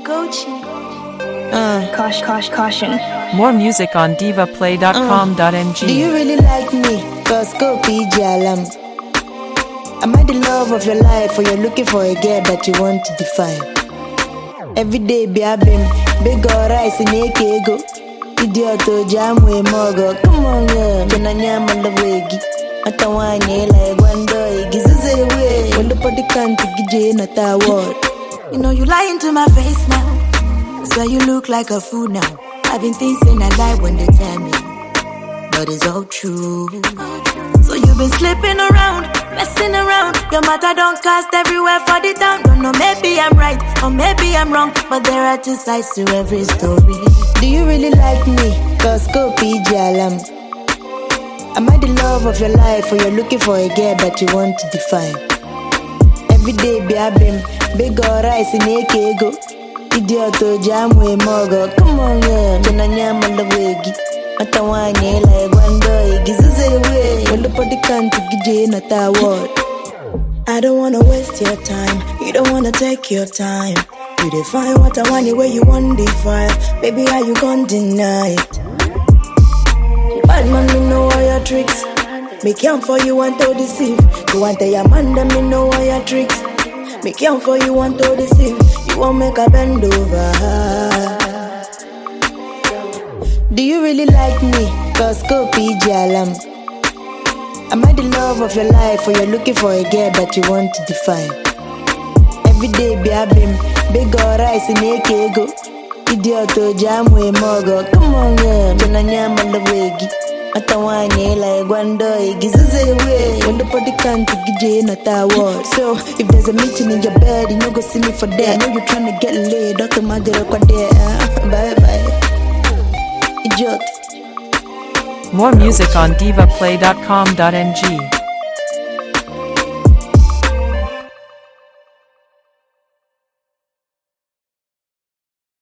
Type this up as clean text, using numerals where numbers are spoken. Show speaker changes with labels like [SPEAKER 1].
[SPEAKER 1] Caution.
[SPEAKER 2] More music on divaplay.com.ng.
[SPEAKER 3] Do you really like me? Cause Kopi Jalam. Am I the love of your life, or you're looking for a girl that you want to defy? Every day be a bim, big or rice in a kego. Idiot to jam with mogo. Come on, girl, can I nyam on the wiggy? Atawanye like one day, gives us away. When the body can't get in at our word.
[SPEAKER 4] You know you lying to my face now. So you look like a fool now. I've been thinking I lie when they tell me, but it's all true. So you've been slipping around, messing around. Your matter don't cast everywhere for the town. Don't know, maybe I'm right or maybe I'm wrong, but there are two sides to every story.
[SPEAKER 3] Do you really like me? Cause Kopi Jalam. Am I the love of your life, or you're looking for a girl that you want to defy? Every day be a bim, big or rice in a kego. Idiot to jam with mogo. Come on, girl, can I nyam on the wiggy? Atawanye like one day, gives us away. When the body can't get in at our word.
[SPEAKER 4] I don't wanna waste your time. You don't wanna take your time. You define what I want, the way you want define. Baby, how you gon' deny it? Bad man, me know all your tricks. Me count for you, want to deceive. You want to your man, them me know all your tricks. Me count for you, want to deceive. You won't make a bend over.
[SPEAKER 3] Do you really like me? Cause Kopi Jalam. Am I the love of your life, or you're looking for a girl that you want to defy? Every day be a bim, big or rice in a kego. Idiot to jam with mogo. Come on, girl, can I nyam on the wiggy? Atawanye like one day, gives us away. When the body can't get in at our word. So if there's a meeting in your bed, you no go see me for that. I know you're trying to get laid, Dr. Madero there. Bye bye. Idiot.
[SPEAKER 2] More music on divaplay.com.ng.